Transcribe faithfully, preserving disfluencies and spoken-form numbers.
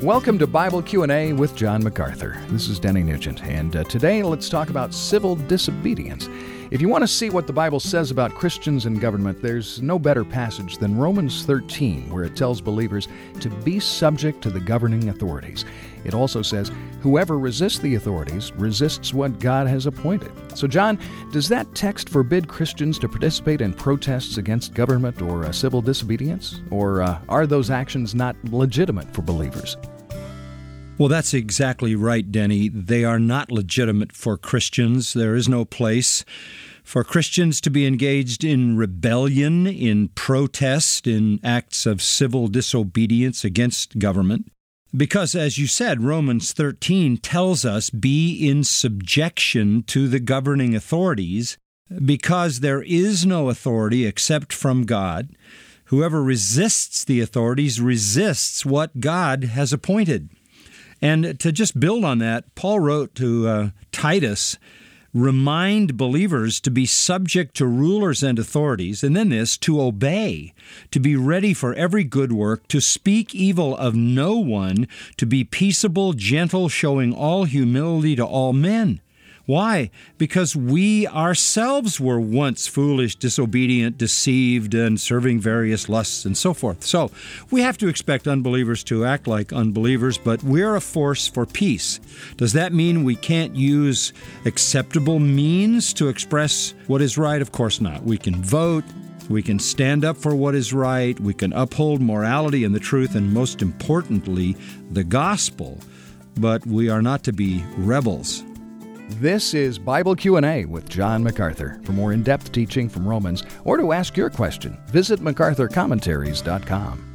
Welcome to Bible Q and A with John MacArthur. This is Denny Nugent, and uh, today let's talk about civil disobedience. If you want to see what the Bible says about Christians and government, there's no better passage than Romans thirteen, where it tells believers to be subject to the governing authorities. It also says, whoever resists the authorities resists what God has appointed. So, John, does that text forbid Christians to participate in protests against government or uh, civil disobedience? Or uh, are those actions not legitimate for believers? Well, that's exactly right, Denny. They are not legitimate for Christians. There is no place for Christians to be engaged in rebellion, in protest, in acts of civil disobedience against government. Because, as you said, Romans thirteen tells us, be in subjection to the governing authorities, because there is no authority except from God. Whoever resists the authorities resists what God has appointed. And to just build on that, Paul wrote to uh, Titus, remind believers to be subject to rulers and authorities, and then this, to obey, to be ready for every good work, to speak evil of no one, to be peaceable, gentle, showing all humility to all men. Why? Because we ourselves were once foolish, disobedient, deceived, and serving various lusts and so forth. So we have to expect unbelievers to act like unbelievers, but we're a force for peace. Does that mean we can't use acceptable means to express what is right? Of course not. We can vote. We can stand up for what is right. We can uphold morality and the truth, and most importantly, the gospel. But we are not to be rebels. This is Bible Q and A with John MacArthur. For more in-depth teaching from Romans or to ask your question, visit macarthur commentaries dot com.